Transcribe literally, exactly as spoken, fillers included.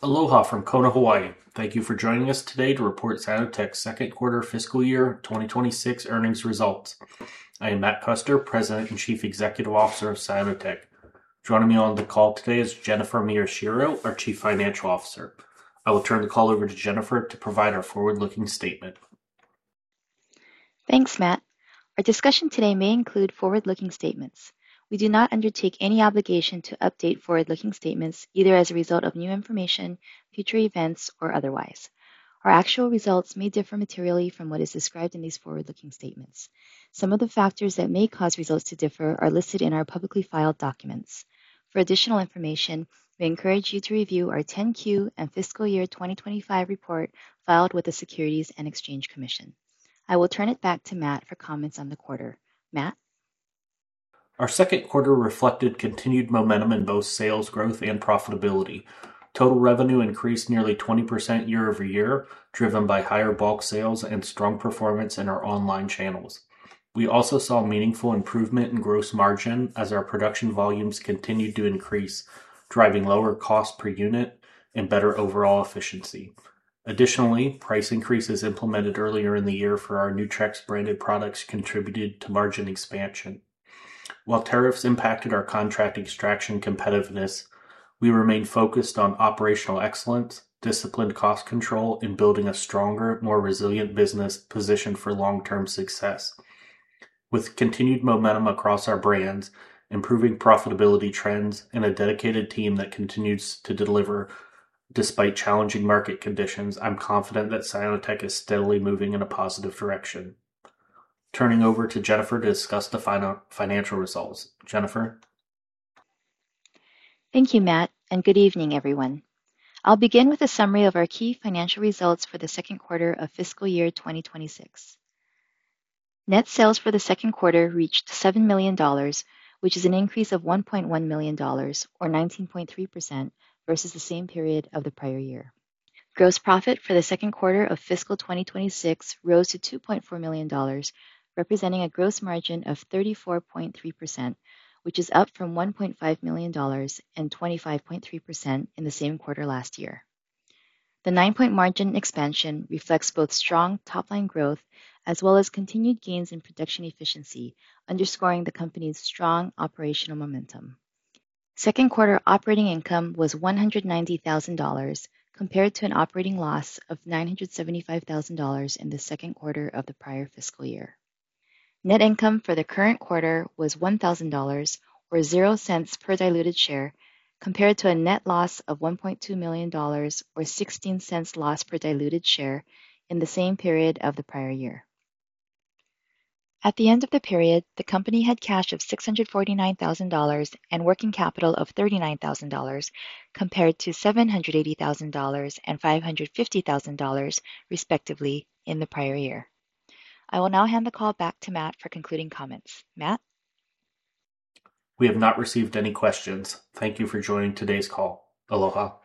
Aloha from Kona, Hawaii. Thank you for joining us today to report Cyanotech's second quarter fiscal year twenty twenty-six earnings results. I am Matt Custer, President and Chief Executive Officer of Cyanotech. Joining me on the call today is Jennifer Miyashiro, our Chief Financial Officer. I will turn the call over to Jennifer to provide our forward-looking statement. Thanks, Matt. Our discussion today may include forward-looking statements. We do not undertake any obligation to update forward-looking statements either as a result of new information, future events, or otherwise. Our actual results may differ materially from what is described in these forward-looking statements. Some of the factors that may cause results to differ are listed in our publicly filed documents. For additional information, we encourage you to review our ten Q and fiscal year twenty twenty-five report filed with the Securities and Exchange Commission. I will turn it back to Matt for comments on the quarter. Matt? Our second quarter reflected continued momentum in both sales growth and profitability. Total revenue increased nearly twenty percent year over year, driven by higher bulk sales and strong performance in our online channels. We also saw meaningful improvement in gross margin as our production volumes continued to increase, driving lower cost per unit and better overall efficiency. Additionally, price increases implemented earlier in the year for our Nutrex branded products contributed to margin expansion. While tariffs impacted our contract extraction competitiveness, we remain focused on operational excellence, disciplined cost control, and building a stronger, more resilient business positioned for long-term success. With continued momentum across our brands, improving profitability trends, and a dedicated team that continues to deliver despite challenging market conditions, I'm confident that Cyanotech is steadily moving in a positive direction. Turning over to Jennifer to discuss the final financial results. Jennifer? Thank you, Matt, and good evening, everyone. I'll begin with a summary of our key financial results for the second quarter of fiscal year twenty twenty-six. Net sales for the second quarter reached seven million dollars, which is an increase of one point one million dollars, or nineteen point three percent, versus the same period of the prior year. Gross profit for the second quarter of fiscal twenty twenty-six rose to two point four million dollars, representing a gross margin of thirty-four point three percent, which is up from one point five million dollars and twenty-five point three percent in the same quarter last year. The nine-point margin expansion reflects both strong top-line growth as well as continued gains in production efficiency, underscoring the company's strong operational momentum. Second quarter operating income was one hundred ninety thousand dollars, compared to an operating loss of nine hundred seventy-five thousand dollars in the second quarter of the prior fiscal year. Net income for the current quarter was one thousand dollars, or zero cents per diluted share, compared to a net loss of one point two million dollars, or sixteen cents loss per diluted share, in the same period of the prior year. At the end of the period, the company had cash of six hundred forty-nine thousand dollars and working capital of thirty-nine thousand dollars, compared to seven hundred eighty thousand dollars and five hundred fifty thousand dollars, respectively, in the prior year. I will now hand the call back to Matt for concluding comments. Matt? We have not received any questions. Thank you for joining today's call. Aloha.